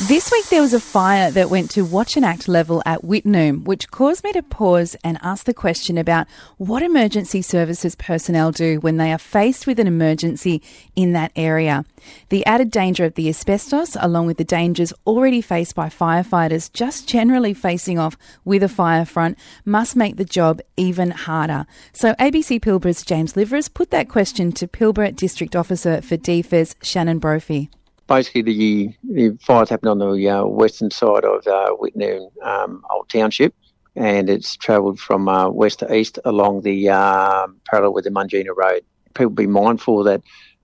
This week there was a fire that went to Watch and Act level at Wittenoom, which caused me to pause and ask the question about what emergency services personnel do when they are faced with an emergency in that area. The added danger of the asbestos, along with the dangers already faced by firefighters just generally facing off with a fire front, must make the job even harder. So ABC Pilbara's James Liveris put that question to Pilbara District Officer for DFES, Shannon Brophy. Basically, the fires happened on the western side of Wittenoom Old Township, and it's travelled from west to east along the parallel with the Mungina Road. People be mindful that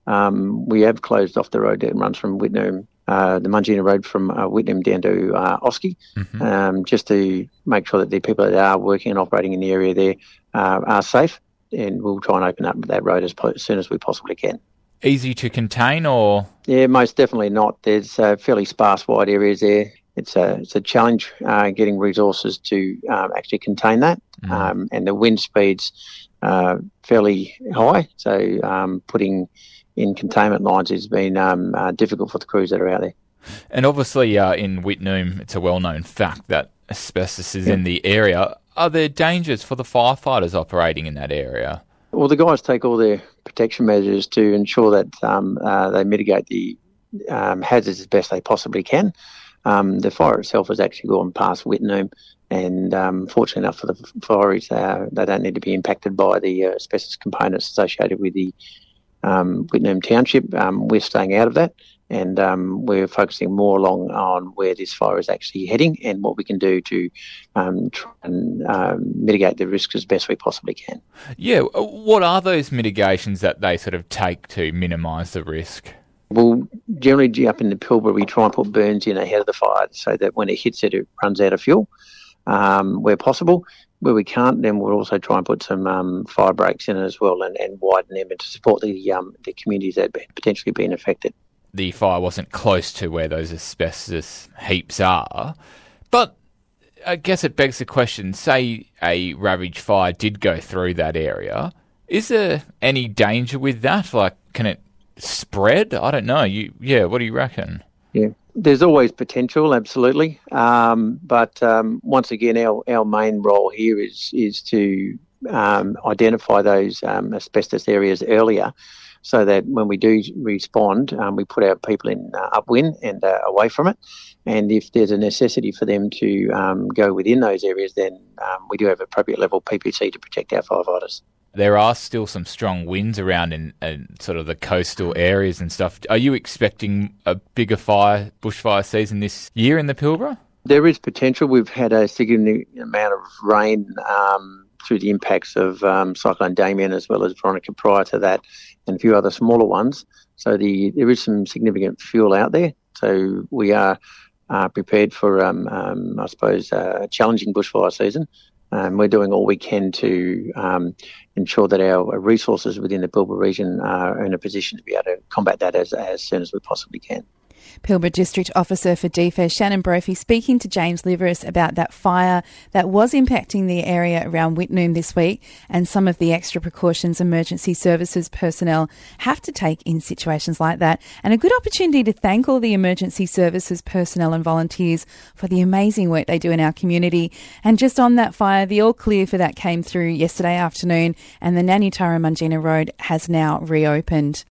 we have closed off the road that runs from Wittenoom, the Mungina Road from Wittenoom down to Oski, just to make sure that the people that are working and operating in the area there are safe, and we'll try and open up that road as soon as we possibly can. Easy to contain, or? Yeah, most definitely not. There's fairly sparse wide areas there. It's a challenge getting resources to actually contain that, and the wind speeds fairly high. So putting in containment lines has been difficult for the crews that are out there. And obviously in Wittenoom, it's a well-known fact that asbestos is in the area. Are there dangers for the firefighters operating in that area? Well, the guys take all their protection measures to ensure that they mitigate the hazards as best they possibly can. The fire itself has actually gone past Wittenoom, and fortunately enough for the fireys, they don't need to be impacted by the asbestos components associated with the Wittenoom Township. We're staying out of that, and we're focusing more along on where this fire is actually heading and what we can do to try and mitigate the risks as best we possibly can. Yeah, what are those mitigations that they sort of take to minimise the risk? Well, generally up in the Pilbara, we try and put burns in ahead of the fire so that when it hits it, it runs out of fuel where possible. Where we can't, then we'll also try and put some fire breaks in it as well and widen them to support the communities that have potentially been affected. The fire wasn't close to where those asbestos heaps are, but I guess it begs the question, say a ravaged fire did go through that area, is there any danger with that? Like, can it spread? I don't know. What do you reckon? Yeah, there's always potential, absolutely. But once again, our main role here is to identify those asbestos areas earlier, so that when we do respond, we put our people in upwind and away from it. And if there's a necessity for them to go within those areas, then we do have appropriate level PPC to protect our firefighters. There are still some strong winds around in sort of the coastal areas and stuff. Are you expecting a bigger bushfire season this year in the Pilbara? There is potential. We've had a significant amount of rain through the impacts of Cyclone Damien as well as Veronica prior to that, and a few other smaller ones. So there is some significant fuel out there. So we are prepared for, I suppose, a challenging bushfire season. We're doing all we can to ensure that our resources within the Pilbara region are in a position to be able to combat that as soon as we possibly can. Pilbara District Officer for DFES, Shannon Brophy, speaking to James Liveris about that fire that was impacting the area around Wittenoom this week and some of the extra precautions emergency services personnel have to take in situations like that, and a good opportunity to thank all the emergency services personnel and volunteers for the amazing work they do in our community. And just on that fire, the all clear for that came through yesterday afternoon, and the Nanyutara Mungina Road has now reopened.